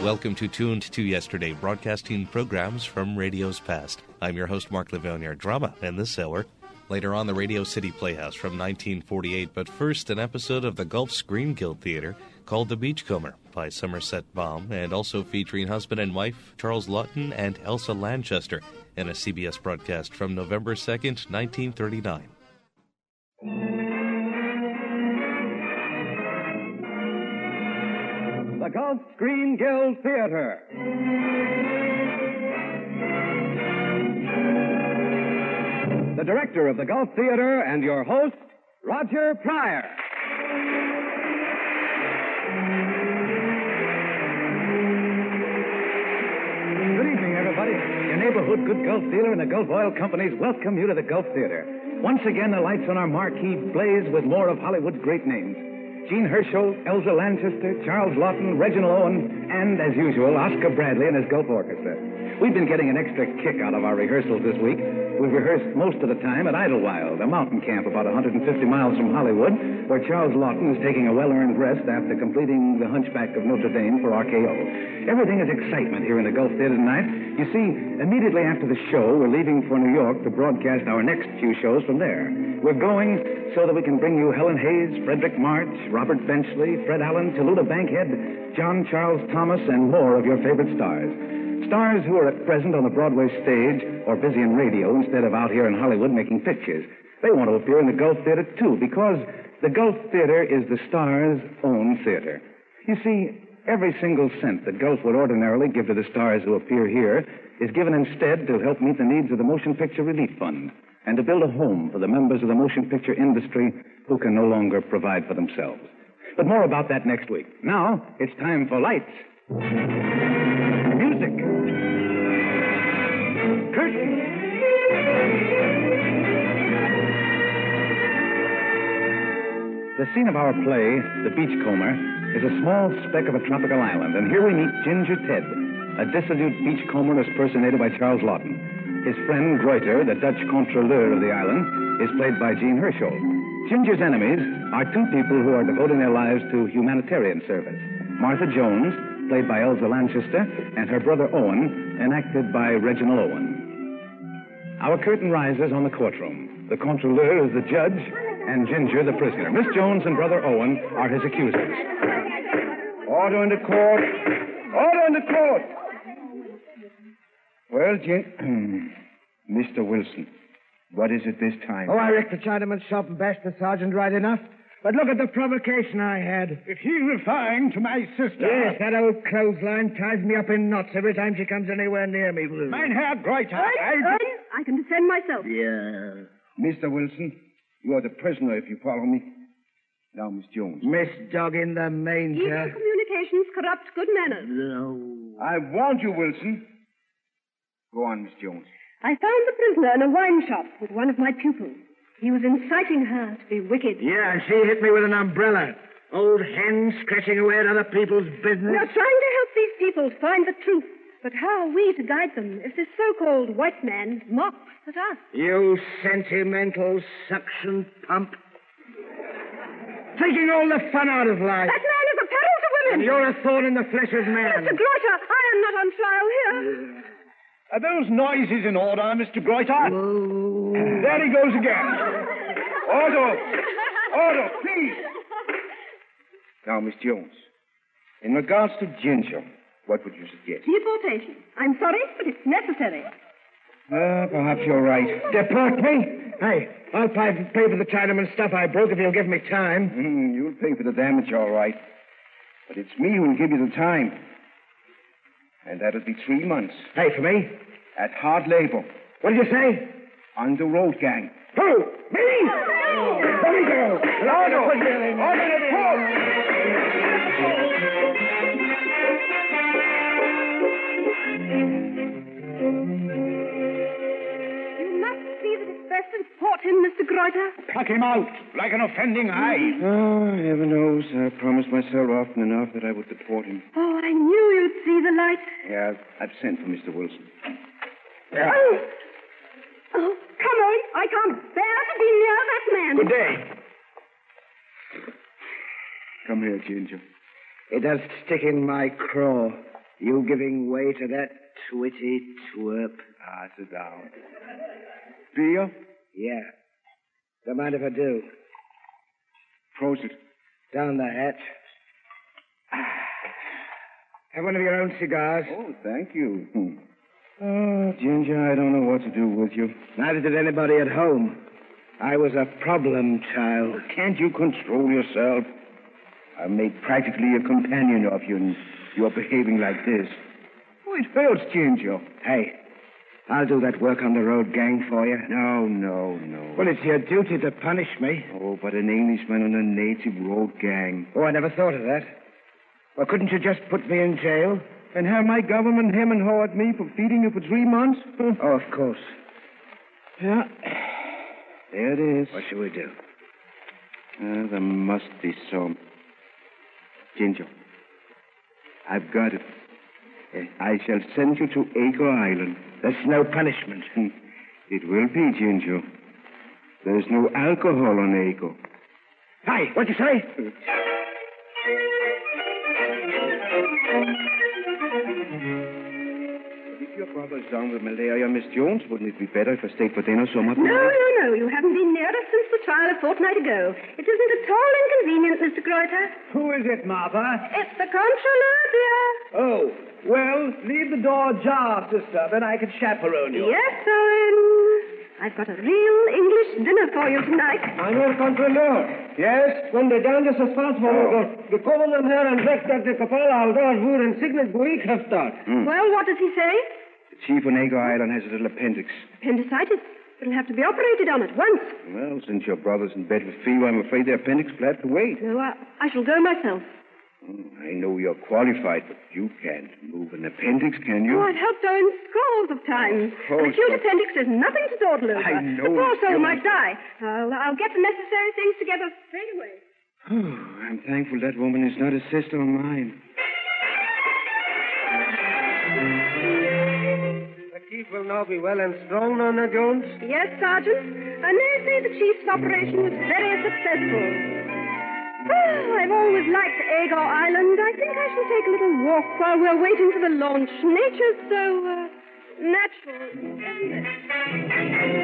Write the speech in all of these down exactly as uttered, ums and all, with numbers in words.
Welcome to Tuned to Yesterday, broadcasting programs from radio's past. I'm your host, Mark Lavergne. Drama in this hour. Later on, the Radio City Playhouse from nineteen forty-eight. But first, an episode of the Gulf Screen Guild Theater called The Beachcomber by Somerset Baum, and also featuring husband and wife Charles Laughton and Elsa Lanchester in a C B S broadcast from November second, nineteen thirty-nine. The Gulf Screen Guild Theater. The director of the Gulf Theater and your host, Roger Pryor. Good evening, everybody. Your neighborhood Good Gulf Theater and the Gulf Oil Companies welcome you to the Gulf Theater. Once again, the lights on our marquee blaze with more of Hollywood's great names. Jean Hersholt, Elsa Lanchester, Charles Laughton, Reginald Owen, and, as usual, Oscar Bradley and his Gulf Orchestra. We've been getting an extra kick out of our rehearsals this week. We've rehearsed most of the time at Idlewild, a mountain camp about one hundred fifty miles from Hollywood, where Charles Laughton is taking a well-earned rest after completing The Hunchback of Notre Dame for R K O. Everything is excitement here in the Gulf Theater tonight. You see, immediately after the show, we're leaving for New York to broadcast our next few shows from there. We're going so that we can bring you Helen Hayes, Frederick March, Robert Benchley, Fred Allen, Tallulah Bankhead, John Charles Thomas, and more of your favorite stars. Stars who are at present on the Broadway stage or busy in radio instead of out here in Hollywood making pictures. They want to appear in the Gulf Theater, too, because the Gulf Theater is the star's own theater. You see, every single cent that Gulf would ordinarily give to the stars who appear here is given instead to help meet the needs of the Motion Picture Relief Fund and to build a home for the members of the motion picture industry who can no longer provide for themselves. But more about that next week. Now, it's time for lights. Music. Curtain. The scene of our play, The Beachcomber, is a small speck of a tropical island, and here we meet Ginger Ted, a dissolute beachcomber impersonated by Charles Laughton. His friend, Gruyter, the Dutch controleur of the island, is played by Jean Hersholt. Ginger's enemies are two people who are devoting their lives to humanitarian service. Martha Jones, played by Elsa Lanchester, and her brother Owen, enacted by Reginald Owen. Our curtain rises on the courtroom. The controleur is the judge, and Ginger the prisoner. Miss Jones and brother Owen are his accusers. Order in the court. Order in the court. Well, Gin... Mister Wilson, what is it this time? Oh, I reckon the Chinaman shot and bashed the sergeant right enough. But look at the provocation I had. If he's referring to my sister... Yes, that old clothesline ties me up in knots every time she comes anywhere near me, Blue. Mein Herr Gruyter, I... I... I can defend myself. Yeah. Mister Wilson, you are the prisoner if you follow me. Now, Miss Jones. Miss Dog in the manger. Evil communications corrupt good manners. No. I warned you, Wilson. Go on, Miss Jones. I found the prisoner in a wine shop with one of my pupils. He was inciting her to be wicked. Yeah, and she hit me with an umbrella. Old hen scratching away at other people's business. We are trying to help these people find the truth. But how are we to guide them if this so-called white man mocks at us? You sentimental suction pump. Taking all the fun out of life. That man is a peril to women. And you're a thorn in the flesh of man. Mister Gruyter, I am not on trial here. Are those noises in order, Mister Gruyter? Oh. There he goes again. Order. Order, please. Now, Miss Jones, in regards to Ginger, what would you suggest? Deportation. I'm sorry, but it's necessary. Uh, perhaps you're right. Deport me? Hey, I'll pay, pay for the Chinaman stuff I broke if you'll give me time. Mm, you'll pay for the damage, all right. But it's me who'll give you the time. And that'll be three months. Hey, for me? At hard labor. What did you say? On the road gang. Who? Me? Oh. Let me go. Order! Order in the court! You must see that it's best to deport him, Mister Gruyter. Pluck him out like an offending eye. Oh, heaven knows. I promised myself often enough that I would deport him. Oh, I knew you'd see the light. Yeah, I've, I've sent for Mister Wilson. Yeah. Oh. Oh, come on. I can't bear to be near that man. Good day. Come here, Ginger. It does stick in my craw. You giving way to that twitty twerp? Ah, sit down. Beer? Yeah. Don't mind if I do. Prosit. Down the hatch. Have one of your own cigars. Oh, thank you. Hmm. Oh, Ginger, I don't know what to do with you. Neither did anybody at home. I was a problem child. Oh, can't you control yourself? I've made practically a companion of you, and you're behaving like this. Oh, it hurts, Ginger. Hey, I'll do that work on the road gang for you. No, no, no. Well, it's your duty to punish me. Oh, but an Englishman on a native road gang. Oh, I never thought of that. Well, couldn't you just put me in jail? And have my government hem and haw at me for feeding you for three months? Oh, of course. Yeah. There it is. What shall we do? Uh, there must be some. Ginger, I've got it. I shall send you to Ago Island. That's no punishment. It will be, Ginger. There's no alcohol on Ago. Hi, what'd you say? If your brother's down with malaria, Miss Jones, wouldn't it be better if I stayed for dinner some other No, night? no, no. You haven't been near us since the trial a fortnight ago. It isn't at all inconvenient, Mister Greuter. Who is it, Martha? It's the Controller, dear. Oh, well, leave the door ajar, sister. Then I can chaperone you. Yes, Owen. I've got a real English dinner for you tonight. Senor Controller. Yes? When the dangerous responsible, the government here and next that the Kapala Aldor were in signet buik have started. Well, what does he say? The chief on Ago Island has a little appendix. Appendicitis. It'll have to be operated on at once. Well, since your brother's in bed with fever, I'm afraid the appendix will have to wait. No, I, I shall go myself. Oh, I know you're qualified, but you can't move an appendix, can you? Oh, I've helped Owen scores of times. Oh, An acute so- appendix is nothing to dawdle over. I know The poor it, soul Jones. might die. I'll, I'll get the necessary things together straight away. Oh, I'm thankful that woman is not a sister of mine. The chief will now be well and strong, Nana Jones. Yes, Sergeant. I may say the chief's operation was very successful. Oh, I've always liked Ago Island. I think I shall take a little walk while we're waiting for the launch. Nature's so uh, natural, isn't it?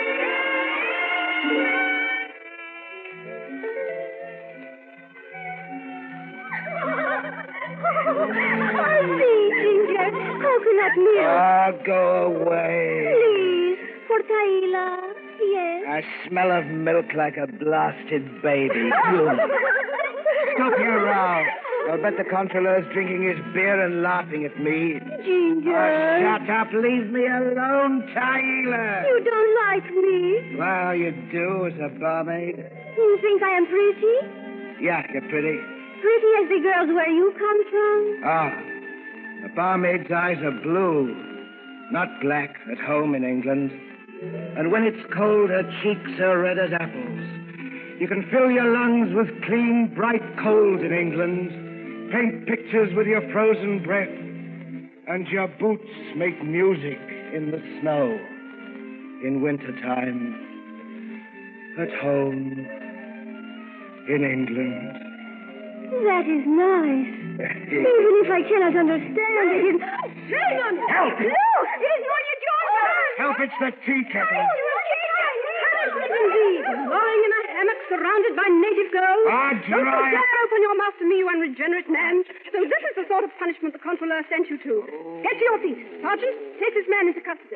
Oh, see, Ginger. Coconut milk. Ah, go away. Please. For Taila. Yes. I smell of milk like a blasted baby. Stop your row. I'll bet the Controller's drinking his beer and laughing at me. Ginger. Oh, shut up. Leave me alone, Tyler. You don't like me. Well, you do as a barmaid. You think I am pretty? Yeah, you're pretty. Pretty as the girls where you come from? Ah, the barmaid's eyes are blue, not black at home in England. And when it's cold, her cheeks are red as apples. You can fill your lungs with clean, bright cold in England, paint pictures with your frozen breath, and your boots make music in the snow in wintertime. At home in England. That is nice. Even if I cannot understand it, it... Simon! Help! No! It is not your George! Help, it's the tea kettle. Indeed, lying in a hammock surrounded by native girls. Ah, Don't you dry. dare open your mouth to me, you unregenerate man. So this is the sort of punishment the Controller sent you to. Get to your feet. Sergeant, take this man into custody.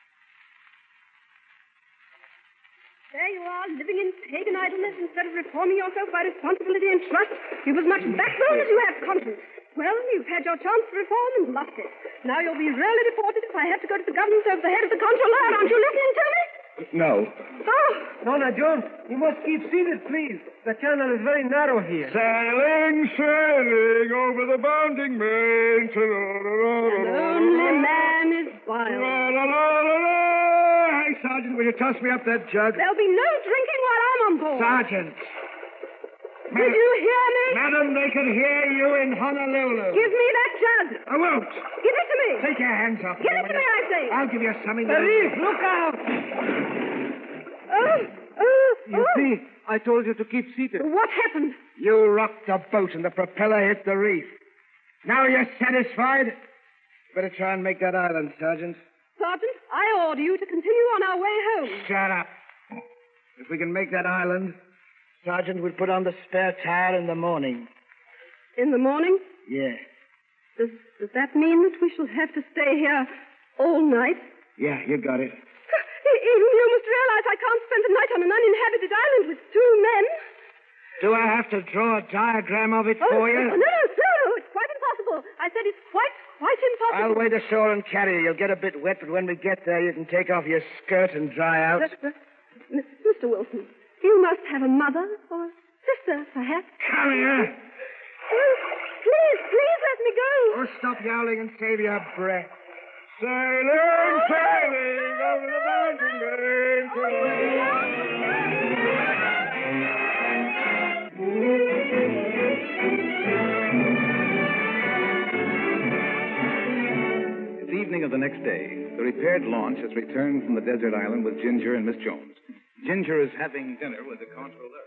There you are, living in pagan idleness instead of reforming yourself by responsibility and trust. You've as much backbone as you have conscience. Well, you've had your chance to reform and lost it. Now you'll be really deported if I have to go to the government over the head of the Controller. Aren't you listening to me? No. Oh, Nona Jones, you must keep seated, please. The channel is very narrow here. Sailing, sailing over the bounding main. lonely man is wild. Hey, Sergeant, will you toss me up that jug? There'll be no drinking while I'm on board. Sergeant. Did you hear me? Madam, they can hear you in Honolulu. Give me that jug. I won't. Give it to me. Take your hands off Give it to me, I say. I'll give you something. The reef, look out. Oh, oh, You oh. see, I told you to keep seated. What happened? You rocked the boat and the propeller hit the reef. Now you're satisfied? Better try and make that island, Sergeant. Sergeant, I order you to continue on our way home. Shut up. If we can make that island, Sergeant, we'll put on the spare tire in the morning. In the morning? Yeah. Does, does that mean that we shall have to stay here all night? Yeah, you got it. You must realize I can't spend the night on an uninhabited island with two men. Do I have to draw a diagram of it oh, for you? No, no, no, it's quite impossible. I said it's quite, quite impossible. I'll wait ashore and carry you. You'll get a bit wet, but when we get there, you can take off your skirt and dry out. Uh, uh, Mister Wilson, you must have a mother or a sister, perhaps. Come here. Oh, please, please let me go. Oh, stop yowling and save your breath. Sailing, sailing over the mountain It's evening of the next day. The repaired launch has returned from the desert island with Ginger and Miss Jones. Ginger is having dinner with the controller.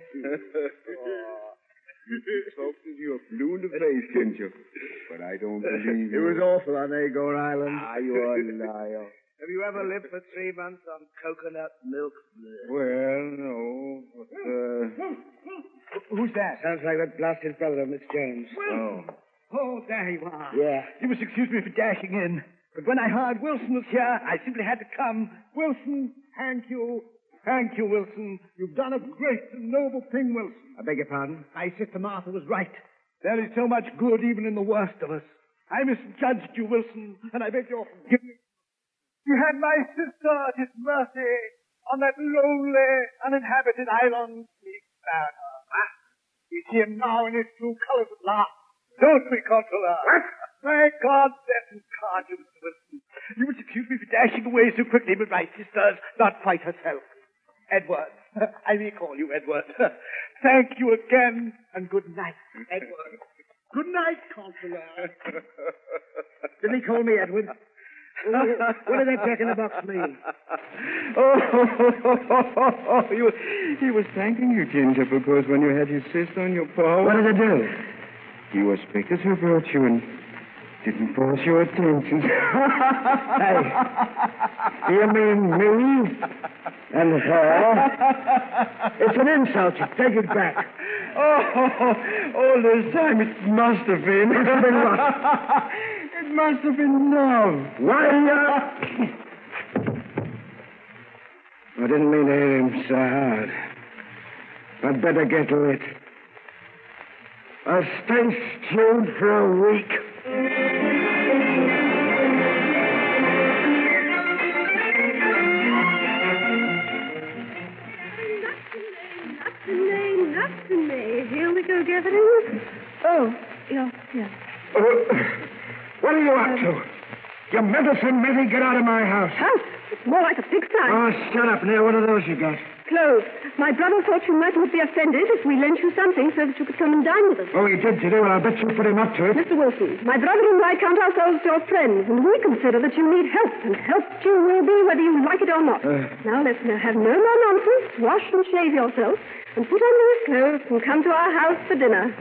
Folks, you're blue in the face, Ginger. But I don't believe It you. was awful on Agor Island. Ah, you're a liar. Have you ever lived for three months on coconut milk? Well, no. But, uh... Who's that? Sounds like that blasted brother of Miss Jones. Oh. Oh, there you are. Yeah. You must excuse me for dashing in, but when I heard Wilson was here, I simply had to come. Wilson, thank you. Thank you, Wilson. You've done a great and noble thing, Wilson. I beg your pardon? My sister Martha was right. There is so much good even in the worst of us. I misjudged you, Wilson, and I beg your forgiveness. You had my sister at his mercy on that lonely, uninhabited island. We spared her. Ah, we see him now in his true colors at last. Don't we, Controller? What? My God, bless and guard you, Mister Wilson. You must excuse me for dashing away so quickly, but my sister's not quite herself. Edward. I may call you Edward. Thank you again, and good night, Edward. Good night, Controller. Didn't he call me Edward? What did that jack in the box mean? Oh, he, was, he was thanking you, Ginger, because when you had your sister on your paw... What did it do? You respected her virtue and didn't force your attention. Hey, do you mean me and her? It's an insult. You take it back. Oh, all this time it must have been. Must have been what? It must have been love. Why, uh... I didn't mean to hit him so hard. I'd better get lit. I'll stay stewed for a week. Here we go, gathering. Oh, yeah, yeah. Uh, what are you up to? You medicine, Mitty, get out of my house. House? It's more like a pigsty. Oh, shut up, Neil. What are those you got? Clothes. My brother thought you mightn't be offended if we lent you something so that you could come and dine with us. Oh, he did today. Well, I'll bet you put him up to it. Mister Wilson, my brother and I count ourselves your friends, and we consider that you need help, and help you will be whether you like it or not. Uh, now, let's have no more nonsense. Wash and shave yourself, and put on your clothes, and come to our house for dinner.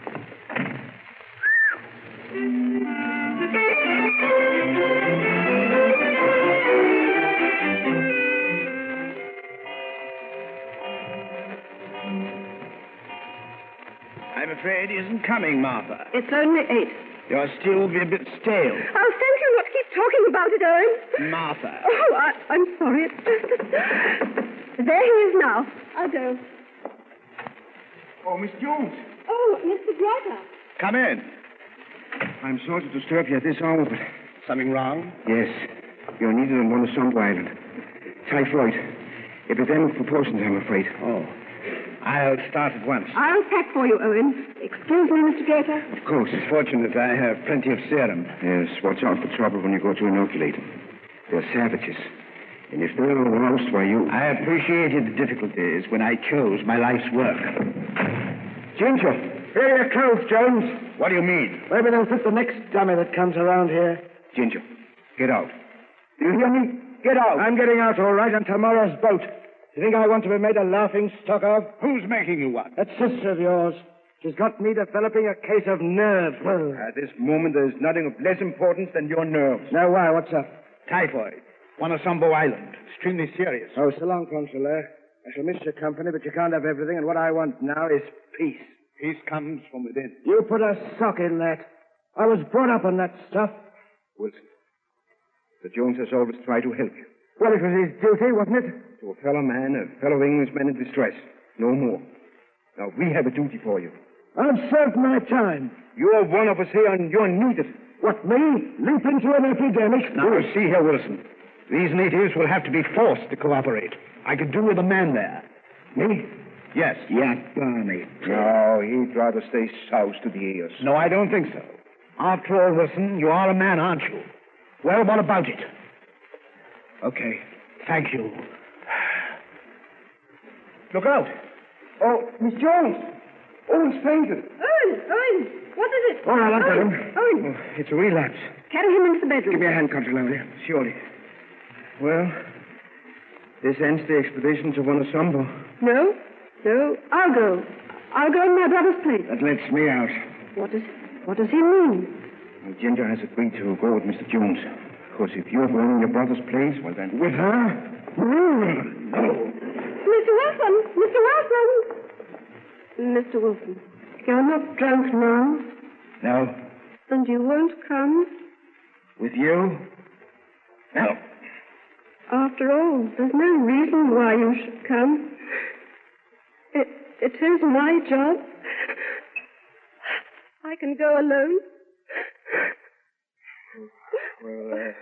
I'm afraid he isn't coming, Martha. It's only eight. You're still a bit stale. Oh, thank you not to keep talking about it, Owen. Martha. Oh, I, I'm sorry. It's just that... There he is now. I'll go. Oh, Miss Jones. Oh, Mister Brighter. Come in. I'm sorry to disturb you at this hour, but... Something wrong? Yes. You're needed on one of Sump Island. Typhoid. Epidemic proportions, I'm afraid. Oh. I'll start at once. I'll pack for you, Owen. Excuse me, Mister Gator. Of course. It's fortunate I have plenty of serum. Yes, watch out for trouble when you go to inoculate them. They're savages. And if they're aroused by you... I appreciated the difficulties when I chose my life's work. Ginger, here are your clothes, Jones. What do you mean? Maybe they'll fit the next dummy that comes around here. Ginger, get out. Do you hear me? Get out. I'm getting out all right on tomorrow's boat. You think I want to be made a laughing stock of? Who's making you one? That sister of yours. She's got me developing a case of nerves. Well, At this moment, there's nothing of less importance than your nerves. now why? What's up? Typhoid. Wanasombo Island. Extremely serious. Oh, so long, Consular. I shall miss your company, but you can't have everything, and what I want now is peace. Peace comes from within. You put a sock in that. I was brought up on that stuff. Wilson, Mister Jones has always tried to help you. Well, it was his duty, wasn't it? To a fellow man, a fellow Englishman in distress. No more. Now, we have a duty for you. I've served my time. You're one of us here, and you're needed. What, me? Leap into an epidemic? Now, you see here, Wilson. These natives will have to be forced to cooperate. I could do with a man there. Me? Yes. Yeah, Barney. No, he'd rather stay south to the ears. No, I don't think so. After all, Wilson, you are a man, aren't you? Well, what about it? Okay. Thank you. Look out. Oh, Miss Jones! Owen's fainted. Owen, Owen, what is it? All right, I'll get Owen, him. Owen, Oh, it's a relapse. carry him into the bedroom. Give me a hand, Consular, will you? Surely. Well, this ends the expedition to Wanasombo. No, no, I'll go. I'll go in my brother's place. That lets me out. What does, what does he mean? Well, Ginger has agreed to go with Mister Jones. Of course, if you're going in your brother's place, well then... With her? No. Mister Wilson, Mister Wilson. Mister Wilson, you're not drunk now, No. and you won't come. With you? No. After all, there's no reason why you should come. It, it is my job. I can go alone. Well, uh...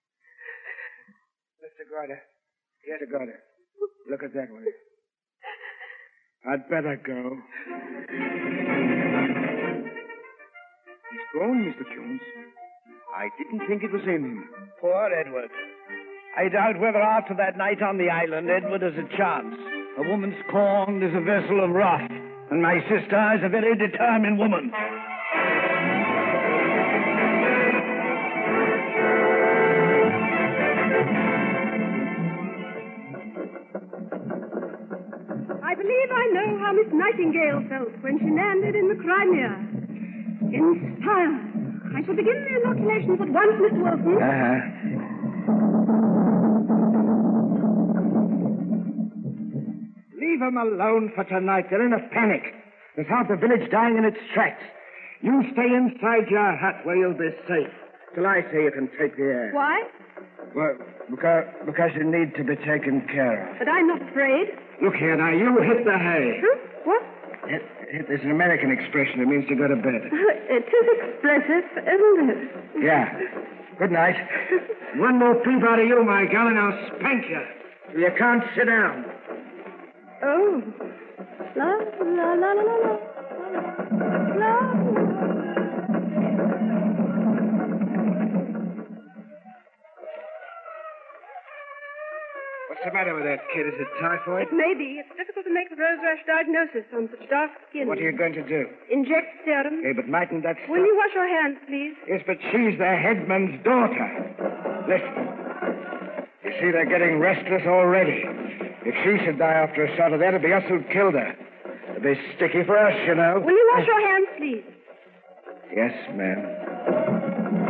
Mister Gardner. Mister Gardner. Look at that one. I'd better go. He's gone, Mister Jones. I didn't think it was in him. Poor Edward. I doubt whether after that night on the island, Edward has a chance. A woman scorned is a vessel of wrath, and my sister is a very determined woman. I believe I know how Miss Nightingale felt when she landed in the Crimea. Inspired. I shall begin the inoculations at once, Mister Wilson. Uh-huh. Leave them alone for tonight. They're in a panic. There's half the village dying in its tracks. You stay inside your hut where you'll be safe. Till I say you can take the air. Why? Well, because, because you need to be taken care of. But I'm not afraid. Look here now, you hit the hay. Huh? What? Hit, hit, there's an American expression. It means to go to bed. It is expressive, isn't it? Yeah. Good night. One more peep out of you, my gal, and I'll spank you. You can't sit down. Oh. La, la, la, la, la, la. La. What's the matter with that kid? Is it typhoid? It may be. It's difficult to make the rose rash diagnosis on such dark skin. What are you going to do? Inject serum. Okay, but mightn't that Will stop- you wash your hands, please? Yes, but she's the headman's daughter. Listen. You see, they're getting restless already. If she should die after a shot of that, it'd be us who'd killed her. It'd be sticky for us, you know. Will you wash your hands, please? Yes, ma'am.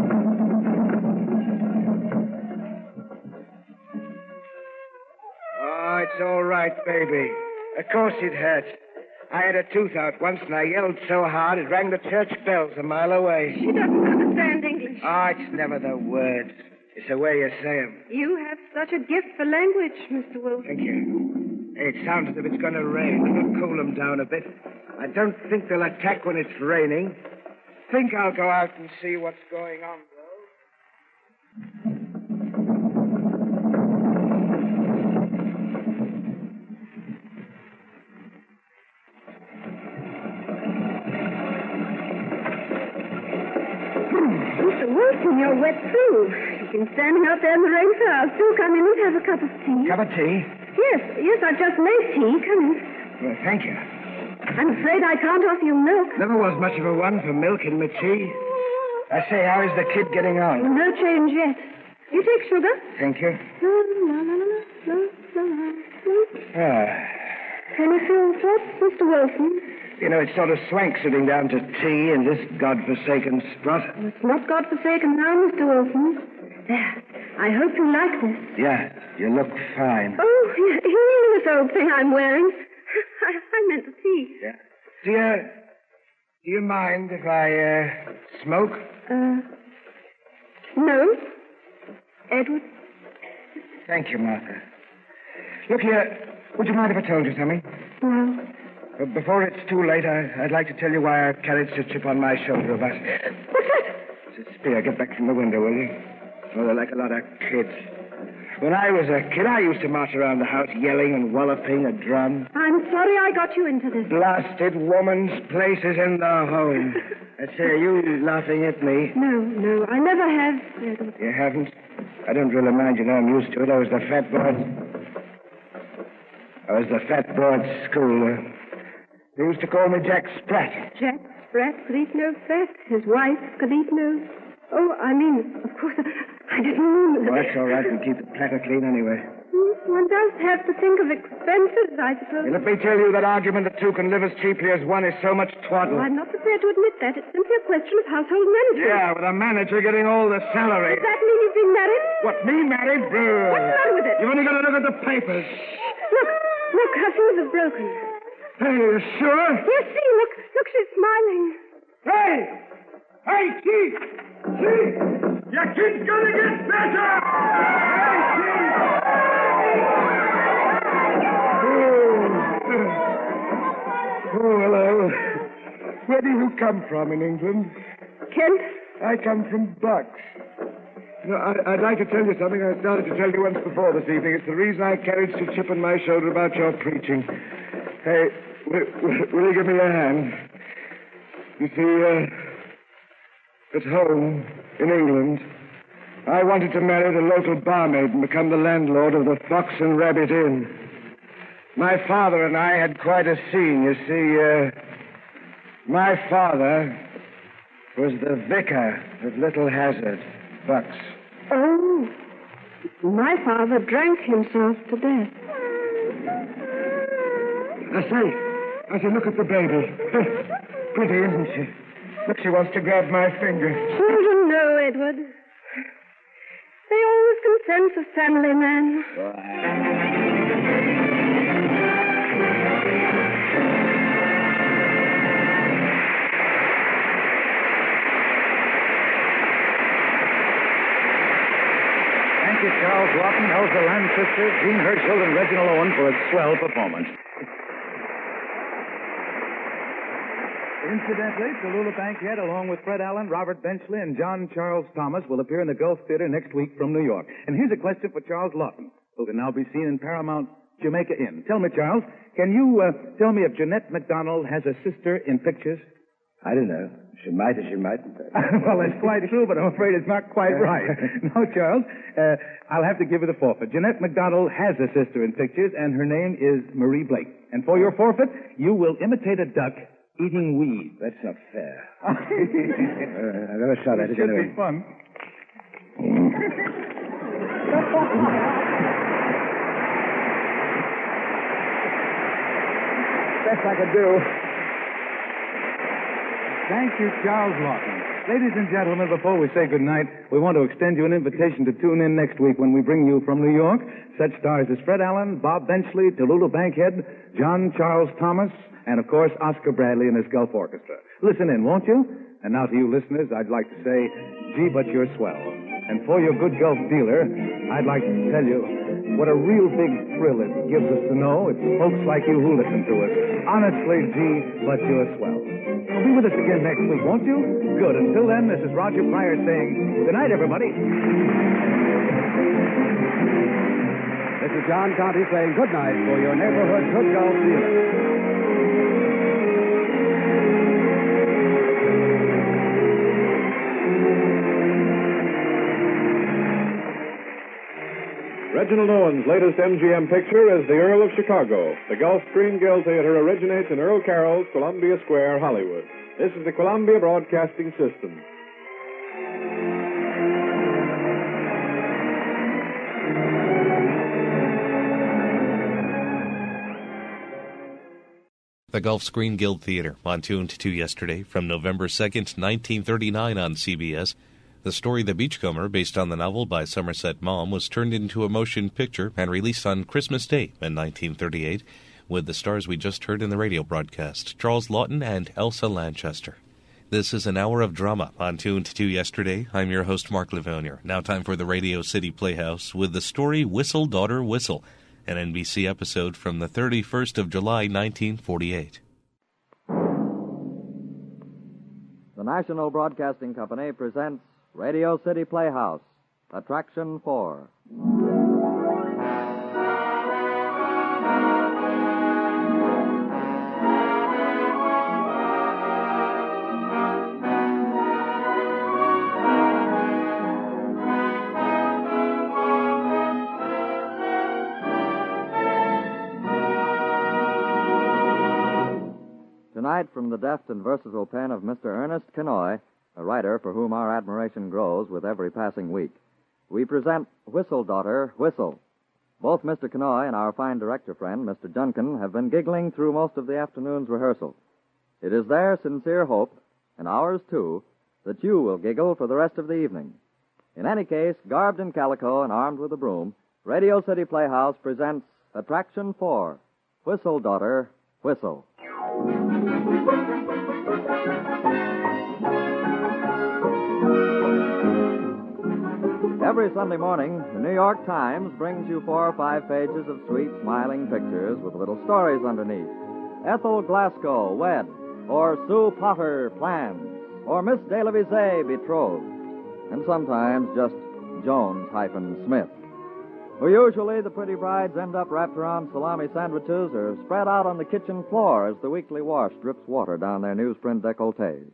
Oh, it's all right, baby. Of course it hurts. I had a tooth out once, and I yelled so hard it rang the church bells a mile away. She doesn't understand English. Oh, it's never the words. It's the way you say 'em. You have such a gift for language, Mister Wilson. Thank you. Hey, it sounds as if it's going to rain. It'll cool them down a bit. I don't think they'll attack when it's raining. Think I'll go out and see what's going on, though. Mister Wilson, you're wet through. You've been standing out there in the rain for hours. Do come in and have a cup of tea. Cup of tea? Yes, yes, I've just made tea. Come in. Well, thank you. I'm afraid I can't offer you milk. Never was much of a one for milk in my tea. I say, how is the kid getting on? No change yet. You take sugar? Thank you. La, la, la, la, la, la, la, la. Ah, Can you feel thoughts, Mister Wilson? You know, it's sort of swank sitting down to tea in this godforsaken spot. Well, it's not godforsaken now, Mister Wilson. There. I hope you like this. Yeah, you look fine. Oh, you you mean this old thing I'm wearing? I, I meant the tea. Yeah. Do you, do you mind if I uh, smoke? Uh, no. Edward? Thank you, Martha. Look here, would you mind if I told you something? No. Uh, before it's too late, I, I'd like to tell you why I carried such a chip on my shoulder about... What's that? It's a spear. Get back from the window, will you? Oh, they're like a lot of kids. When I was a kid, I used to march around the house yelling and walloping a drum. I'm sorry I got you into this. Blasted woman's place is in the home. I say, are you laughing at me? No, no, I never have, Edward. You haven't? I don't really mind, you know. I'm used to it. I was the fat boy. I was the fat boy at school. Uh, they used to call me Jack Spratt. Jack Spratt could eat no fat. His wife could eat no... Oh, I mean, of course, I didn't mean that. Well, that's all right. We keep the platter clean anyway. One does have to think of expenses, I suppose. Let me tell you that argument that two can live as cheaply as one is so much twaddle. Oh, I'm not prepared to admit that. It's simply a question of household management. Yeah, with a manager getting all the salary. Does that mean you've been married? What, me married? Brr. What's the matter with it? You've only got to look at the papers. Look, look, her fingers are broken. Hey, you sure? You see, look, look, she's smiling. Hey! Hey, Chief! Chief! Your kid's gonna get better! Hey, Chief! Oh, hello. Where do you come from in England? Kent? I come from Bucks. You know, I, I'd like to tell you something I started to tell you once before this evening. It's the reason I carried such a chip on my shoulder about your preaching. Hey, will, will, will you give me a hand? You see, uh, at home in England, I wanted to marry the local barmaid and become the landlord of the Fox and Rabbit Inn. My father and I had quite a scene. You see, uh, my father was the vicar of Little Hazard, Bucks. Oh, my father drank himself to death. I say, I say, look at the baby. Pretty, isn't she? Look, she wants to grab my finger. Children know, Edward. They always can sense a family man. Thank you, Charles Lawton, Elsa Lanchester, Jean Herschel, and Reginald Owen for a swell performance. Incidentally, Tallulah Bankhead, along with Fred Allen, Robert Benchley, and John Charles Thomas, will appear in the Gulf Theater next week from New York. And here's a question for Charles Lawton, who can now be seen in Paramount Jamaica Inn. Tell me, Charles, can you uh, tell me if Jeanette MacDonald has a sister in pictures? I don't know. She might or she mightn't. Well, that's quite true, but I'm afraid it's not quite right. No, Charles, uh, I'll have to give you the forfeit. Jeanette MacDonald has a sister in pictures, and her name is Marie Blake. And for your forfeit, you will imitate a duck eating weeds. That's not fair. uh, I've never shot at it. It should anyway. be fun. Best I could do. Thank you, Charles Lawton. Ladies and gentlemen, before we say goodnight, we want to extend you an invitation to tune in next week when we bring you from New York such stars as Fred Allen, Bob Benchley, Tallulah Bankhead, John Charles Thomas, and, of course, Oscar Bradley and his Gulf Orchestra. Listen in, won't you? And now to you listeners, I'd like to say, gee, but you're swell. And for your good Gulf dealer, I'd like to tell you what a real big thrill it gives us to know it's folks like you who listen to us. Honestly, gee, but you're swell. So be with us again next week, won't you? Good. Until then, this is Roger Pryor saying good night, everybody. This is John Conte saying good night for your neighborhood Good Gulf dealer. Reginald Owen's latest M G M picture is The Earl of Chicago. The Gulfstream Guild Theater originates in Earl Carroll's Columbia Square, Hollywood. This is the Columbia Broadcasting System. The Gulf Screen Guild Theater on Tuned to yesterday from November second, nineteen thirty-nine on C B S. The story The Beachcomber, based on the novel by Somerset Maugham, was turned into a motion picture and released on Christmas Day in nineteen thirty-eight with the stars we just heard in the radio broadcast, Charles Laughton and Elsa Lanchester. This is an hour of drama on Tuned to yesterday. I'm your host, Mark Livonia. Now time for the Radio City Playhouse with the story Whistle, Daughter, Whistle, an N B C episode from the thirty-first of July, nineteen forty-eight. The National Broadcasting Company presents Radio City Playhouse, Attraction four. Tonight, from the deft and versatile pen of Mister Ernest Kenoy, a writer for whom our admiration grows with every passing week, we present Whistle, Daughter, Whistle. Both Mister Kenoy and our fine director friend, Mister Junkin, have been giggling through most of the afternoon's rehearsal. It is their sincere hope, and ours too, that you will giggle for the rest of the evening. In any case, garbed in calico and armed with a broom, Radio City Playhouse presents Attraction four, Whistle, Daughter, Whistle. Every Sunday morning, the New York Times brings you four or five pages of sweet, smiling pictures with little stories underneath. Ethel Glasgow, wed, or Sue Potter, plans, or Miss De La Visée, betrothed, and sometimes just Jones hyphen Smith. For usually the pretty brides end up wrapped around salami sandwiches or spread out on the kitchen floor as the weekly wash drips water down their newsprint décolletés.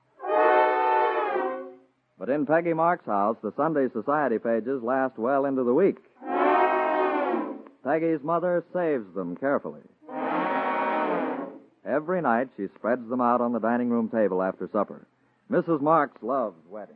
But in Peggy Mark's house, the Sunday society pages last well into the week. Peggy's mother saves them carefully. Every night she spreads them out on the dining room table after supper. Missus Marks loves weddings.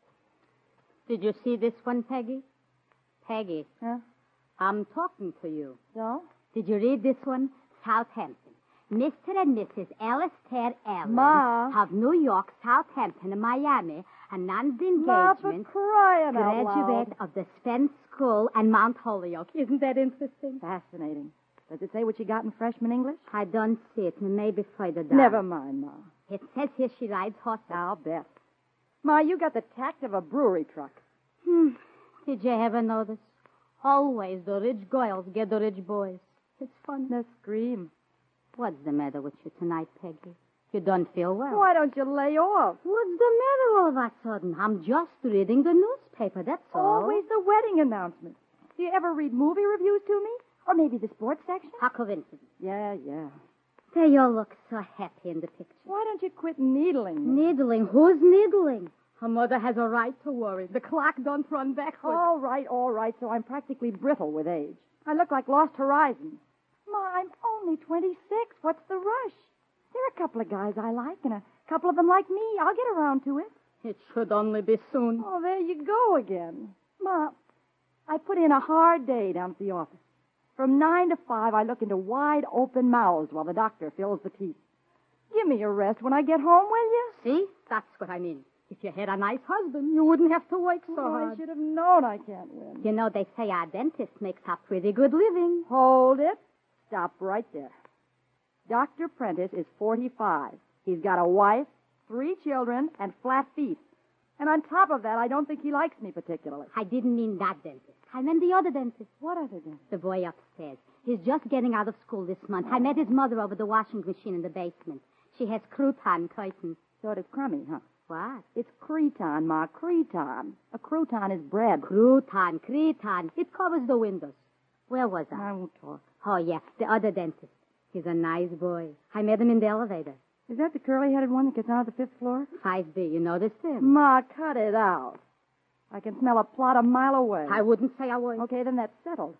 Did you see this one, Peggy? Peggy. Huh? I'm talking to you. So? Did you read this one? Southampton. Mister and Missus Alistair Allen Ma. of New York, Southampton, and Miami announced the Ma, for engagement. crying out Graduate loud. of the Spence School and Mount Holyoke. Isn't that interesting? Fascinating. Does it say what she got in freshman English? I don't see it. Maybe further down. Never mind, Ma. It says here she rides horses. I'll bet. Ma, you got the tact of a brewery truck. Hmm. Did you ever notice? Always the rich girls get the rich boys. It's fun. The scream. What's the matter with you tonight, Peggy? You don't feel well. Why don't you lay off? What's the matter all of a sudden? I'm just reading the newspaper, that's all. Always the wedding announcements. Do you ever read movie reviews to me? Or maybe the sports section? How coincidence. Yeah, yeah. They all look so happy in the picture. Why don't you quit needling? Needling? Who's needling? Her mother has a right to worry. The clock don't run backwards. All right, all right, so I'm practically brittle with age. I look like Lost Horizons. Ma, I'm only twenty-six. What's the rush? There are a couple of guys I like, and a couple of them like me. I'll get around to it. It should only be soon. Oh, there you go again. Ma, I put in a hard day down at the office. From nine to five, I look into wide-open mouths while the doctor fills the teeth. Give me a rest when I get home, will you? See? That's what I mean. If you had a nice husband, you wouldn't have to work so Oh, hard. I should have known I can't win. You know, they say our dentist makes a pretty good living. Hold it. Stop right there. Doctor Prentice is forty-five. He's got a wife, three children, and flat feet. And on top of that, I don't think he likes me particularly. I didn't mean that dentist. I meant the other dentist. What other dentist? The boy upstairs. He's just getting out of school this month. I met his mother over the washing machine in the basement. She has crouton curtains. Sort of crummy, huh? What? It's creton, Ma, creton. A crouton is bread. Crouton, creton. It covers the windows. Where was I? I won't talk. Oh, yeah, the other dentist. He's a nice boy. I met him in the elevator. Is that the curly-headed one that gets out of the fifth floor? five B, you noticed him? Ma, cut it out. I can smell a plot a mile away. I wouldn't say I would. Okay, then that's settled.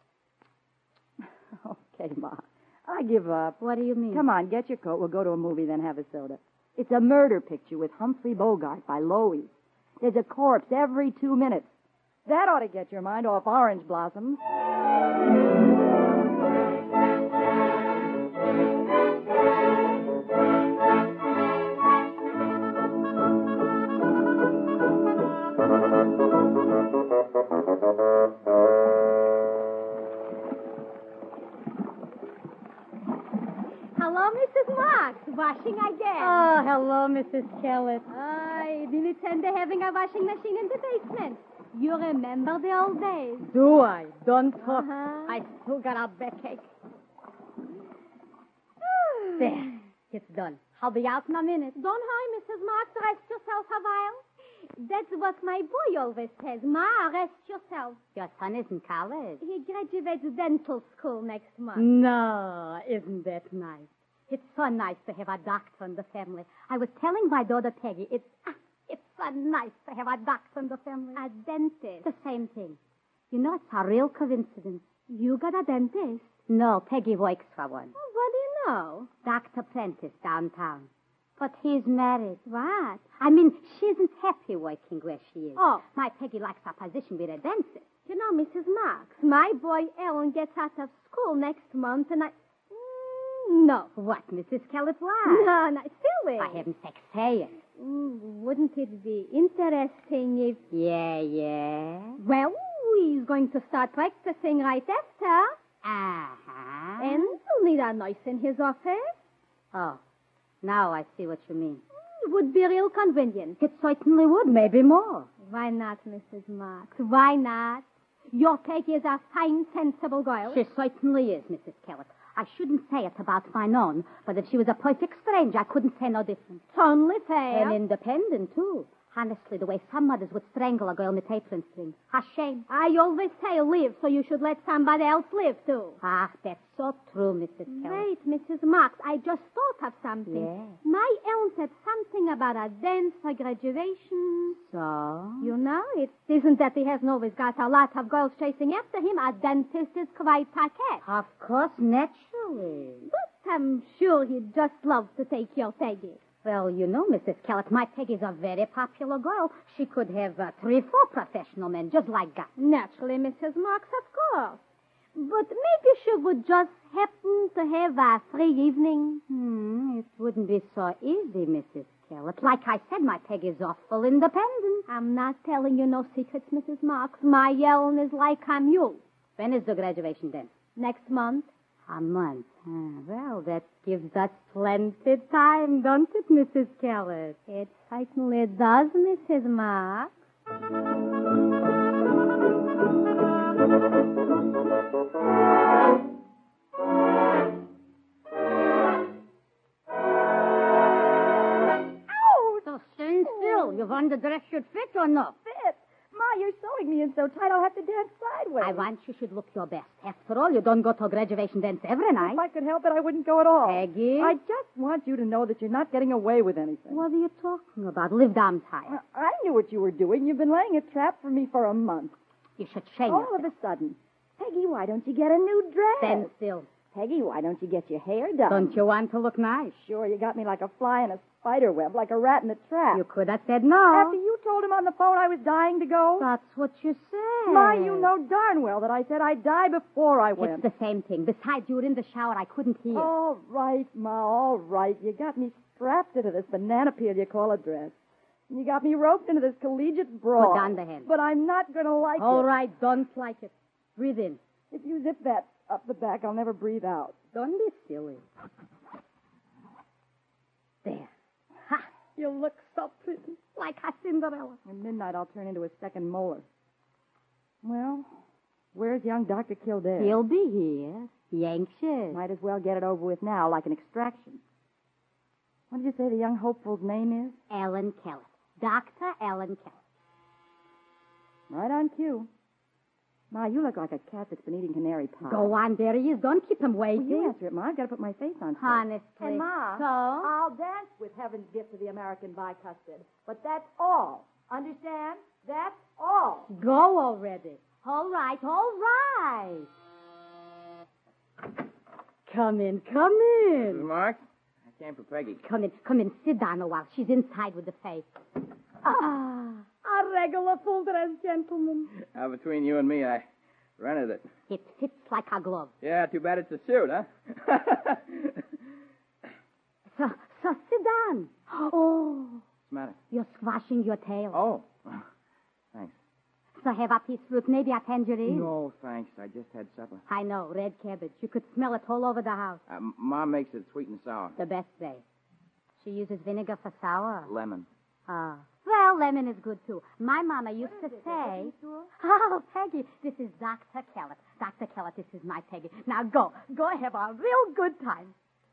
Okay, Ma. I give up. What do you mean? Come on, get your coat. We'll go to a movie, then have a soda. It's a murder picture with Humphrey Bogart by Loewy. There's a corpse every two minutes. That ought to get your mind off orange blossoms. washing again. Oh, hello, Missus Kellett. I didn't intend to having a washing machine in the basement. You remember the old days? Do I? Don't talk. Uh-huh. I still got a backache. There. It's done. I'll be out in a minute. Don't hurry, Missus Marks. Rest yourself a while. That's what my boy always says. Ma, rest yourself. Your son is in college. He graduates dental school next month. No, isn't that nice? It's so nice to have a doctor in the family. I was telling my daughter Peggy, it's ah, it's so nice to have a doctor in the family. A dentist. The same thing. You know, it's a real coincidence. You got a dentist? No, Peggy works for one. Oh, what do you know? Doctor Prentice downtown. But he's married. What? I mean, she isn't happy working where she is. Oh. My Peggy likes her position with a dentist. You know, Missus Marks, my boy Ellen gets out of school next month, and I... Mm, no. What, Missus Kellett, why? No, no, silly. For heaven's sake, say it. Mm, wouldn't it be interesting if... Yeah, yeah. Well, he's going to start practicing right after. Uh-huh. And he'll need a nurse in his office. Oh. Now I see what you mean. It would be real convenient. It certainly would, maybe more. Why not, Missus Marks? Why not? Your Peggy is a fine, sensible girl. She certainly is, Missus Kellett. I shouldn't say it about my own, but if she was a perfect stranger, I couldn't say no different. It's only fair. And independent, too. Honestly, the way some mothers would strangle a girl with apron strings. A shame. I always say live, so you should let somebody else live, too. Ah, that's so true, Missus Kellett. Wait, Missus Marks, I just thought of something. Yeah. My Ellen said something about a dance for graduation. So? You know, it isn't that he hasn't always got a lot of girls chasing after him. A dentist is quite a cat. Of course, naturally. But I'm sure he'd just love to take your Peggy. Well, you know, Missus Kellett, my Peggy's a very popular girl. She could have uh, three, four professional men just like that. Naturally, Missus Marks, of course. But maybe she would just happen to have a free evening. Hmm, it wouldn't be so easy, Missus Kellett. Like I said, my Peggy's awful independent. I'm not telling you no secrets, Missus Marks. My Ellen is like a mule. When is the graduation then? Next month. A month. Ah, well, that gives us plenty time, don't it, Missus Kellett? It certainly does, Missus Marks. Ow! So stand still. You've on the dress should fit or not? Fit? Ma, you're sewing me in so tight I'll have to dance sideways. I want you should look your best. After all, you don't go to a graduation dance every night. If I could help it, I wouldn't go at all. Peggy? I just want you to know that you're not getting away with anything. What are you talking about? Live down tired. I knew what you were doing. You've been laying a trap for me for a month. You should shame All yourself. of a sudden. Peggy, why don't you get a new dress? Stand still. Peggy, why don't you get your hair done? Don't you want to look nice? Sure, you got me like a fly in a spider web, like a rat in a trap. You could have said no. After you told him on the phone I was dying to go? That's what you said. Ma, you know darn well that I said I'd die before I went. It's the same thing. Besides, you were in the shower. I couldn't hear. All right, Ma, all right. You got me strapped into this banana peel you call a dress. And you got me roped into this collegiate brawl. Put down the hand. But I'm not going to like all it. All right, don't like it. Breathe in. If you zip that up the back, I'll never breathe out. Don't be silly. There. Ha! You look so pretty. Like a Cinderella. At midnight, I'll turn into a second molar. Well, where's young Doctor Kildare? He'll be here. He anxious. Might as well get it over with now, like an extraction. What did you say the young hopefuls' name is? Ellen Kellett. Doctor Ellen Kellett. Right on cue. Ma, you look like a cat that's been eating canary pie. Go on, there he is. Don't keep him waiting. Well, you answer it, Ma. I've got to put my face on. Honestly. And, Ma, so? I'll dance with Heaven's gift to the American bicuspid. But that's all. Understand? That's all. Go already. All right, all right. Come in, come in. Missus Marks, I came for Peggy. Come in, come in. Sit down a while. She's inside with the face. Ah, a regular full-dress gentleman. Uh, between you and me, I rented it. It fits like a glove. Yeah, too bad it's a suit, huh? so, so sit down. Oh. What's the matter? You're squashing your tail. Oh. Thanks. So have a piece fruit, maybe a tangerine? No, thanks. I just had supper. I know, red cabbage. You could smell it all over the house. Uh, Mom makes it sweet and sour. The best way. She uses vinegar for sour. Lemon. Ah. Well, lemon is good, too. My mama used to say... Oh, Peggy, this is Doctor Kellett. Doctor Kellett, this is my Peggy. Now go. Go have a real good time.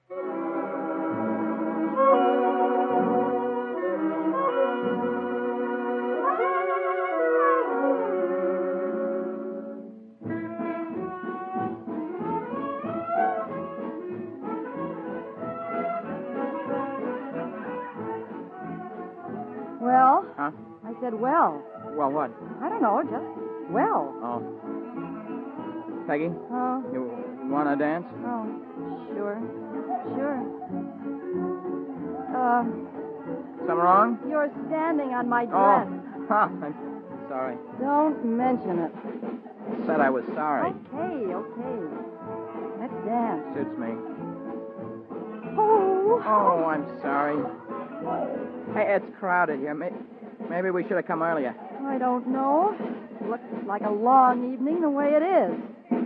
Well? Huh? I said, well. Well, what? I don't know, just well. Oh. Peggy? Oh. You want to dance? Oh, sure. Sure. Uh, Something wrong? you're standing on my Oh. dress. Huh. I'm sorry. Don't mention it. Said I was sorry. Okay, okay. Let's dance. Suits me. Oh. Oh, I'm sorry. Hey, it's crowded here. May- Maybe we should have come earlier. I don't know. Looks like a long evening the way it is.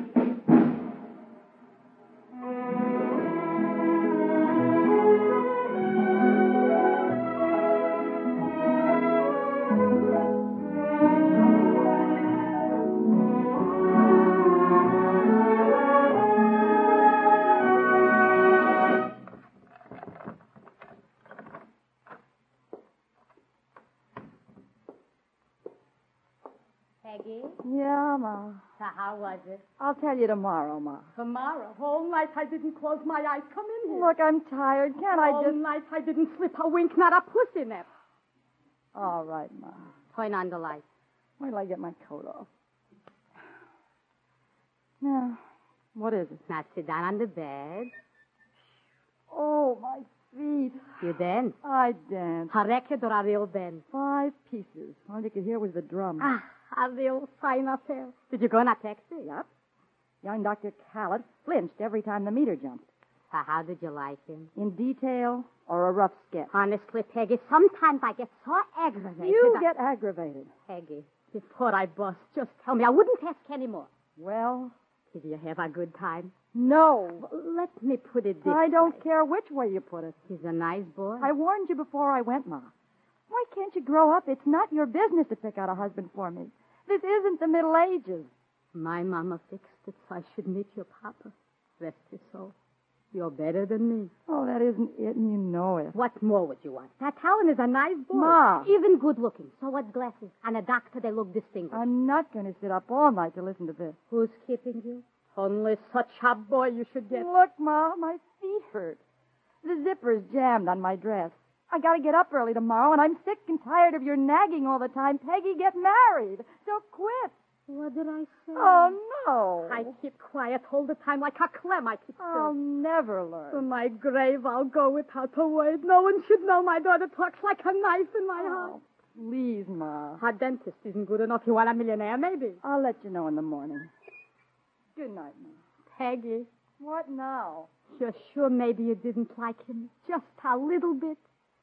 Peggy? Yeah, Ma. So how was it? I'll tell you tomorrow, Ma. Tomorrow. Whole night I didn't close my eyes. Come in here. Look, I'm tired. Can't I All just... night I didn't slip a wink, not a pussy nap. All right, Ma. Turn on the light. Wait till I get my coat off. Now, what is it? Now sit down on the bed. Oh, my feet. You dance? I danced. A record or a real band? Five pieces. All you could hear was the drum. Ah, a real fine affair. Did you go in a taxi? Yep. Young Doctor Callett flinched every time the meter jumped. So how did you like him? In detail or a rough sketch? Honestly, Peggy, sometimes I get so aggravated. You I... get aggravated. Peggy, before I bust, just tell me. I wouldn't ask anymore. Well? Did you have a good time? No. Let me put it this I don't way. care which way you put it. He's a nice boy. I warned you before I went, Ma. Why can't you grow up? It's not your business to pick out a husband for me. This isn't the Middle Ages. My mama fixed it so I should meet your papa. Rest his soul. You're better than me. Oh, that isn't it, and you know it. What more would you want? That Helen is a nice boy. Ma. Even good looking. So what glasses? And a doctor, they look distinguished. I'm not going to sit up all night to listen to this. Who's keeping you? Only such a boy you should get. Look, Ma, my feet hurt. The zipper's jammed on my dress. I got to get up early tomorrow, and I'm sick and tired of your nagging all the time. Peggy, get married. So quit. What did I say? Oh, no. I keep quiet all the time like a clam. I keep still. I'll never learn. To my grave, I'll go without a word. No one should know my daughter talks like a knife in my heart. Oh, please, Ma. A dentist isn't good enough. You want a millionaire, maybe? I'll let you know in the morning. Good night, Ma. Peggy. What now? You're sure maybe you didn't like him? Just a little bit?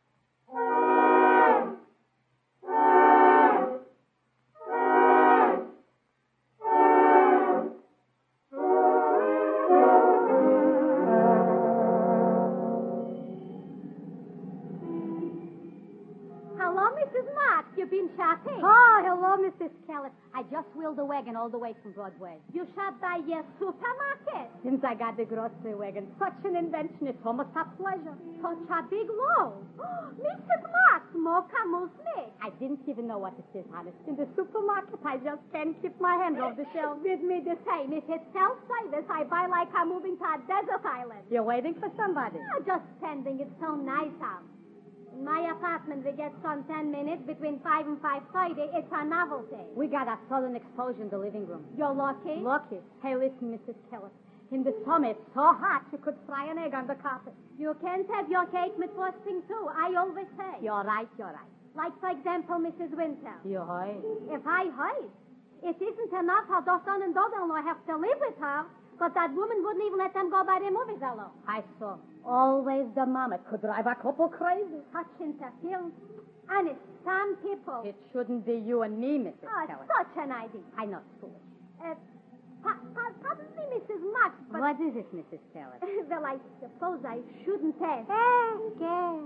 Hello, Missus Marks. You've been shopping? Oh, hello, Missus Kellett. I just wheeled the wagon all the way from Broadway. You shop by your supermarket? Since I got the grocery wagon, such an invention. It's almost a pleasure. Such a big load. Missus Marks, mocha muesli. I didn't even know what it is, honest. In the supermarket, I just can't keep my hands off the shelf. With me the same. If it's self-service, I buy like I'm moving to a desert island. You're waiting for somebody? Oh, just standing. It's so nice out. In my apartment, we get sun ten minutes between five and five thirty. It's a novelty. We got a sudden explosion in the living room. You're lucky? Lucky. Hey, listen, Missus Kellett. In the summer, it's so hot you could fry an egg on the carpet. You can't have your cake with frosting, too. I always say. You're right, you're right. Like, for example, Missus Winter. You're right. If I heard, it isn't enough her daughter and daughter-in-law have to live with her, but that woman wouldn't even let them go by the movies alone. I saw. Always the mama could drive a couple crazy. Such interference. And it's some people. It shouldn't be you and me, Missus Oh, Kellett. such an idea. I know, it's foolish. Uh, pa- pa- pardon me, Missus Marks, but... What is it, Missus Kellett? Well, I suppose I shouldn't ask. Ask, ask.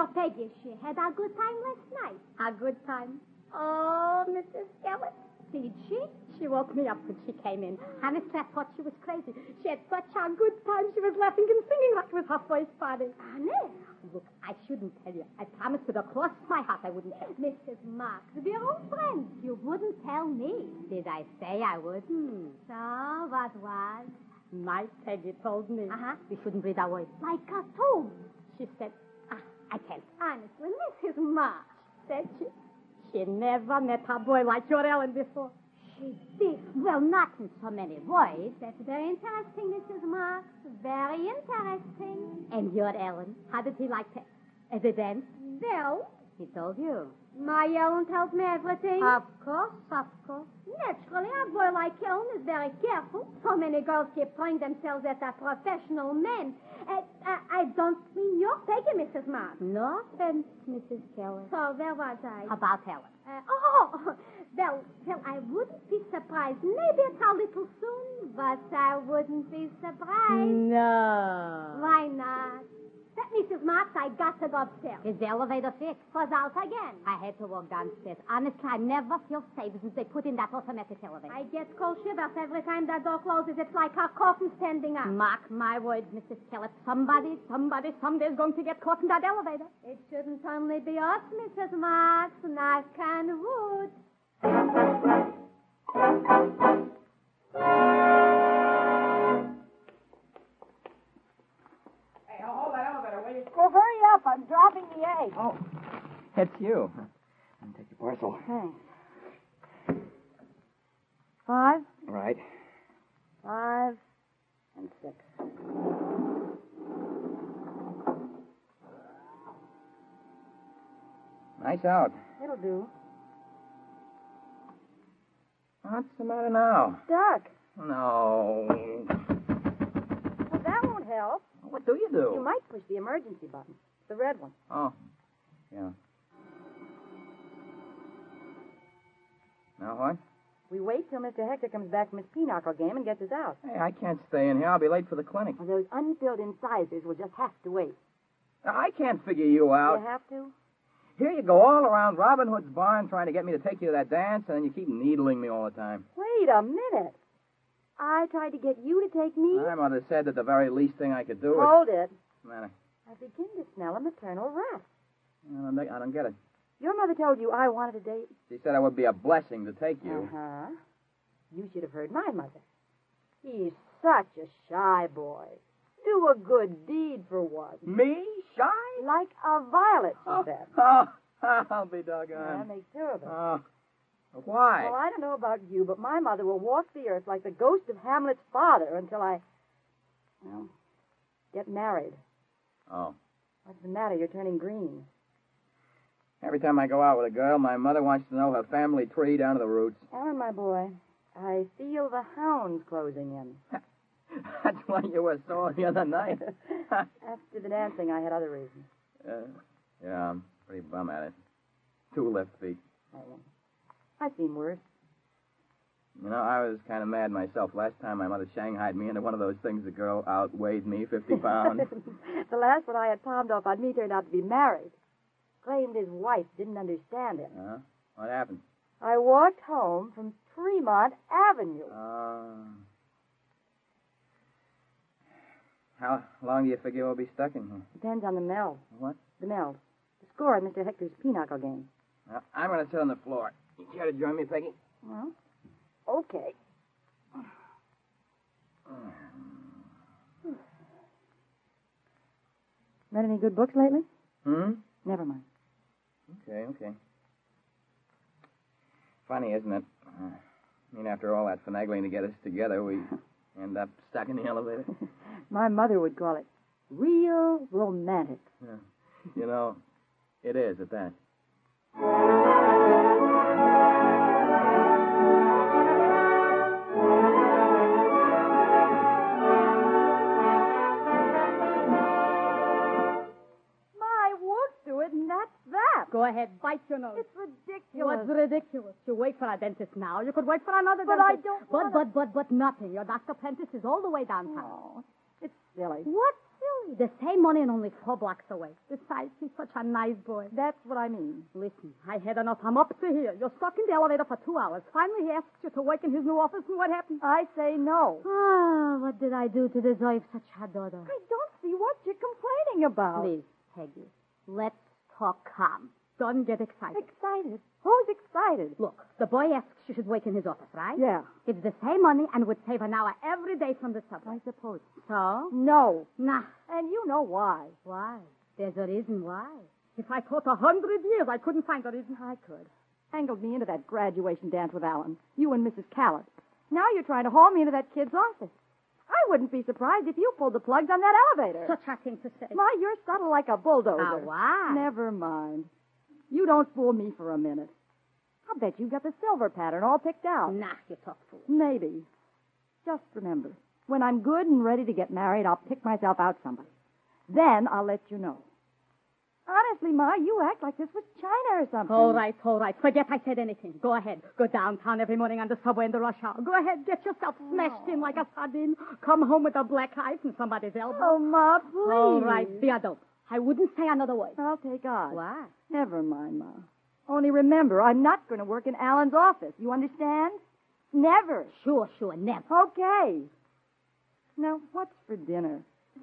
your Peggy. She had a good time last night. A good time. Oh, Missus Skelet. Did she? She woke me up when she came in. Honestly, I thought she was crazy. She had such a good time. She was laughing and singing like it was her first party. Honest? Look, I shouldn't tell you. I promised with across my heart I wouldn't tell you. Missus Marks, we're old friends. You wouldn't tell me. Did I say I wouldn't? So, what was? My Peggy told me. Uh-huh. We shouldn't breathe our words. Like a tomb. She said, ah, I can't. Honestly, Missus Marks, said she. She never met a boy like your Ellen before. She did. Well, not in so many words. That's very interesting, Missus Marks. Very interesting. And your Ellen, how did he like to... As a dance? Well, he told you. My Ellen tells me everything. Of course, of course. Naturally, a boy like Ellen is very careful. So many girls keep throwing themselves at a professional man. Uh, uh, I don't mean your Peggy, Missus Marks. No offense, Missus Keller. So where was I? About Helen. Uh, oh, well, well, I wouldn't be surprised. Maybe it's a little soon, but I wouldn't be surprised. No. Why not? That Missus Marks, I got to go upstairs. Is the elevator fixed? Was out again. I had to walk downstairs. Honestly, I never feel safe since they put in that automatic elevator. I get cold shivers every time that door closes. It's like a coffin standing up. Mark my words, Missus Kellett. Somebody, somebody, someday is going to get caught in that elevator. It shouldn't only be us, Missus Marks. Knock on wood. Well, hurry up. I'm dropping the egg. Oh, it's you. I'll take your parcel. Thanks. Five? Right. Five and six. Nice out. It'll do. What's the matter now? Stuck. No. Well, that won't help. What do you do? You might push the emergency button. The red one. Oh, yeah. Now what? We wait till Mister Hector comes back from his pinochle game and gets us out. Hey, I can't stay in here. I'll be late for the clinic. Well, those unfilled incisors will just have to wait. Now, I can't figure you out. You have to? Here you go all around Robin Hood's barn trying to get me to take you to that dance, and then you keep needling me all the time. Wait a minute. I tried to get you to take me. My mother said that the very least thing I could do is... Hold it. What's the matter? I begin to smell a maternal wrath. I don't, I don't get it. Your mother told you I wanted a date. She said it would be a blessing to take you. Uh-huh. You should have heard my mother. He's such a shy boy. Do a good deed for once. Me? Shy? Like a violet, she oh, said. Oh, I'll be doggone. Yeah, make two of us. Oh. Why? Well, I don't know about you, but my mother will walk the earth like the ghost of Hamlet's father until I, well, get married. Oh. What's the matter? You're turning green. Every time I go out with a girl, my mother wants to know her family tree down to the roots. Alan, my boy, I feel the hounds closing in. That's why you were sore the other night. After the dancing, I had other reasons. Uh, yeah, I'm pretty bum at it. Two left feet. Oh, I've seen worse. You know, I was kind of mad myself last time my mother shanghaied me into one of those things. The girl outweighed me fifty pounds. The last one I had palmed off on me turned out to be married. Claimed his wife didn't understand him. Uh-huh. What happened? I walked home from Tremont Avenue. Uh, how long do you figure we'll be stuck in here? Depends on the meld. What? The meld. The score in Mister Hector's pinochle game. Well, I'm going to sit on the floor. You care to join me, Peggy? Well, okay. Read any good books lately? Hmm? Never mind. Okay, okay. Funny, isn't it? Uh, I mean, after all that finagling to get us together, we end up stuck in the elevator. My mother would call it real romantic. Yeah. You know, it is at that. Go ahead, bite your nose. It's ridiculous. What's ridiculous? You wait for a dentist now. You could wait for another but dentist. But I don't But, wanna... but, but, but nothing. Your Doctor Prentice is all the way downtown. Oh, it's silly. What's silly? The same money and only four blocks away. Besides, he's such a nice boy. That's what I mean. Listen, I had enough. I'm up to here. You're stuck in the elevator for two hours. Finally, he asks you to work in his new office, and what happened? I say no. Ah, what did I do to deserve such a daughter? I don't see what you're complaining about. Please, Peggy, let's talk calm. Don't get excited. Excited? Who's excited? Look, the boy asks you should work in his office, right? Yeah. It's the same money and would save an hour every day from the subway. I suppose. So? No. Nah. And you know why. Why? There's a reason why. If I taught a hundred years, I couldn't find a reason. I could. Angled me into that graduation dance with Alan. You and Missus Callett. Now you're trying to haul me into that kid's office. I wouldn't be surprised if you pulled the plugs on that elevator. Such a thing to say. Ma, you're subtle like a bulldozer. Ah, why? Never mind. You don't fool me for a minute. I'll bet you got the silver pattern all picked out. Nah, you talk fool. Maybe. Just remember, when I'm good and ready to get married, I'll pick myself out somebody. Then I'll let you know. Honestly, Ma, you act like this was China or something. All right, all right. Forget I said anything. Go ahead. Go downtown every morning on the subway in the rush hour. Go ahead. Get yourself smashed in like a sardine. Come home with a black eye from somebody's elbow. Oh, Ma, please. All right. Be adult. I wouldn't say another word. I'll take odds. Why? Never mind, Ma. Only remember, I'm not going to work in Alan's office. You understand? Never. Sure, sure, never. Okay. Now, what's for dinner?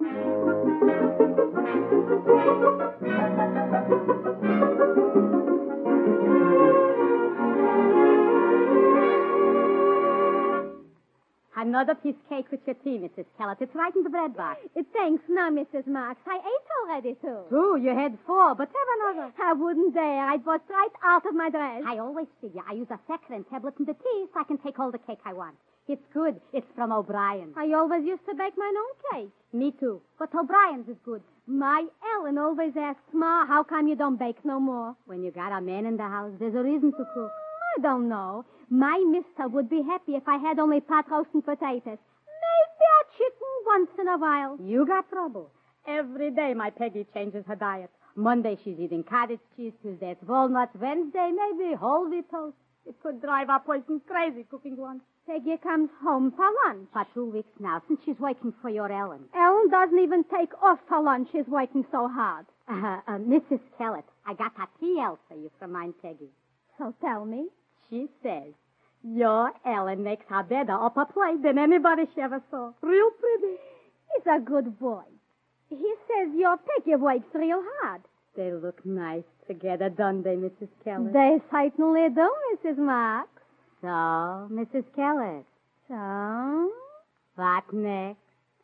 Another piece of cake with your tea, Missus Callett. It's right in the bread box. Thanks, now, Missus Marks. I ate already, too. Two, you had four, but have another. I wouldn't dare. I'd bust right out of my dress. I always figure I use a saccharine tablet in the tea so I can take all the cake I want. It's good. It's from O'Brien. I always used to bake my own cake. Me too. But O'Brien's is good. My Ellen always asks, Ma, how come you don't bake no more? When you got a man in the house, there's a reason to cook. I don't know. My mister would be happy if I had only pot roast and potatoes. Maybe a chicken once in a while. You got trouble. Every day my Peggy changes her diet. Monday she's eating cottage cheese. Tuesday it's walnuts. Wednesday maybe whole wheat toast. It could drive a person crazy cooking lunch. Peggy comes home for lunch. For two weeks now, since she's working for your Ellen. Ellen doesn't even take off for lunch. She's working so hard. Uh, uh, Missus Callett, I got a T L for you from mine Peggy. So tell me. She says, your Ellen makes a better upper plate than anybody she ever saw. Real pretty. He's a good boy. He says your Peggy works real hard. They look nice together, don't they, Missus Callett? They certainly do, Missus Marks. So, Missus Callett. So? What next?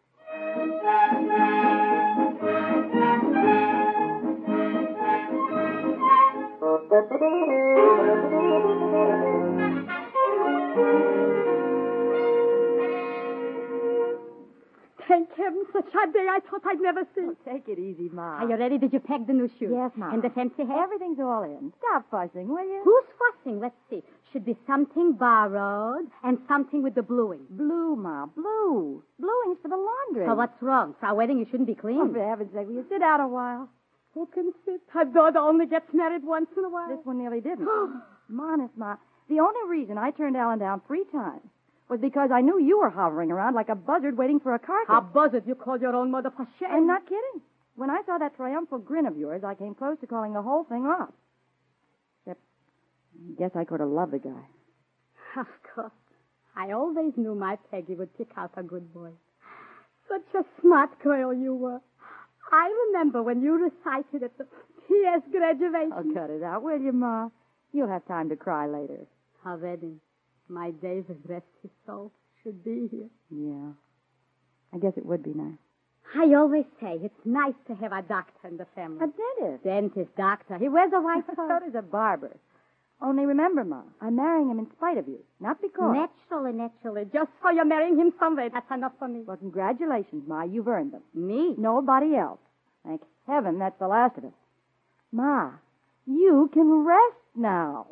Thank heaven, such a day I thought I'd never see. Oh, take it easy, Ma. Are you ready? Did you pack the new shoes? Yes, Ma. And the fancy hat? Everything's all in. Stop fussing, will you? Who's fussing? Let's see. Should be something borrowed and something with the bluing. Blue, Ma, blue. Bluing's for the laundry. So what's wrong? For our wedding, you shouldn't be clean. Oh, for heaven's sake, will you sit down a while? Who can sit? Her daughter only gets married once in a while. This one nearly didn't. I'm honest, Ma. The only reason I turned Ellen down three times was because I knew you were hovering around like a buzzard waiting for a carcass. A buzzard? You called your own mother for shame? I'm not kidding. When I saw that triumphal grin of yours, I came close to calling the whole thing off. Except, I guess I could have loved the guy. Of course. I always knew my Peggy would pick out a good boy. Such a smart girl you were. I remember when you recited at the P S graduation. Oh, cut it out, will you, Ma? You'll have time to cry later. Her wedding. My David, rest his soul, should be here. Yeah. I guess it would be nice. I always say it's nice to have a doctor in the family. A dentist. Dentist, doctor. He wears a white coat. So does a barber. Only remember, Ma, I'm marrying him in spite of you, not because. Naturally, naturally. Just so you're marrying him someday, that's enough for me. Well, congratulations, Ma. You've earned them. Me? Nobody else. Thank heaven that's the last of it. Ma, you can rest now.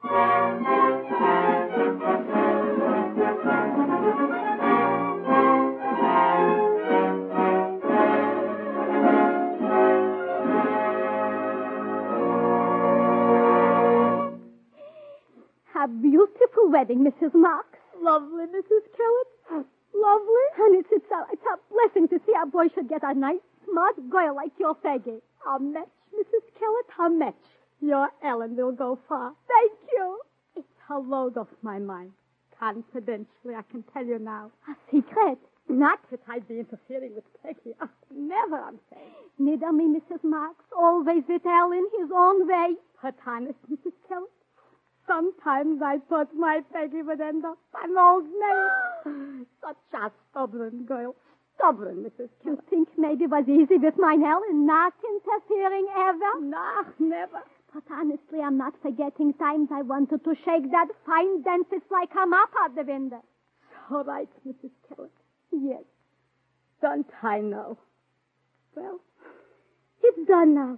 A beautiful wedding, Missus Marks. Lovely, Missus Callett. Lovely. And it's, it's, a, it's a blessing to see our boy should get a nice, smart girl like your Peggy. A match, Missus Kellett, a match. Your Ellen will go far. Thank you. It's a load off my mind. Confidentially, I can tell you now. A secret? Not that I'd be interfering with Peggy. Oh, never, I'm saying. Neither me, Missus Marks. Always with Ellen his own way. But honest, Missus Kellett, sometimes I thought my Peggy would end up an old maid. Such a stubborn girl. Stubborn, Missus Kellett. You think maybe it was easy with mine Ellen, not interfering ever? No, never. But honestly, I'm not forgetting times I wanted to shake that fine dentist like a mop out the window. All right, Missus Kellett. Yes. Don't I know? Well, it's done now.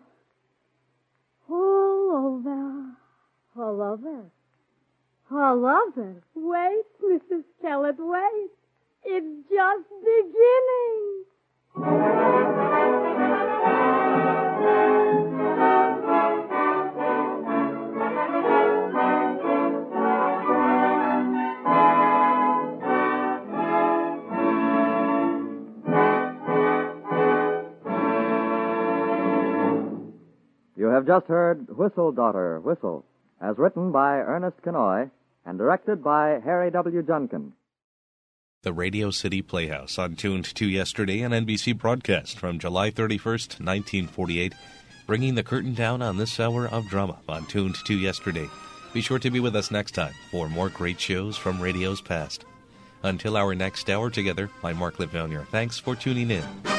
All over. All over. All over. Wait, Missus Kellett, wait. It's just beginning. You have just heard Whistle, Daughter, Whistle, as written by Ernest Kenoy and directed by Harry W. Junkin. The Radio City Playhouse on Tuned to Yesterday, an N B C broadcast from July thirty-first, nineteen forty-eight, bringing the curtain down on this hour of drama on Tuned to Yesterday. Be sure to be with us next time for more great shows from radio's past. Until our next hour together, I'm Mark Livonier. Thanks for tuning in.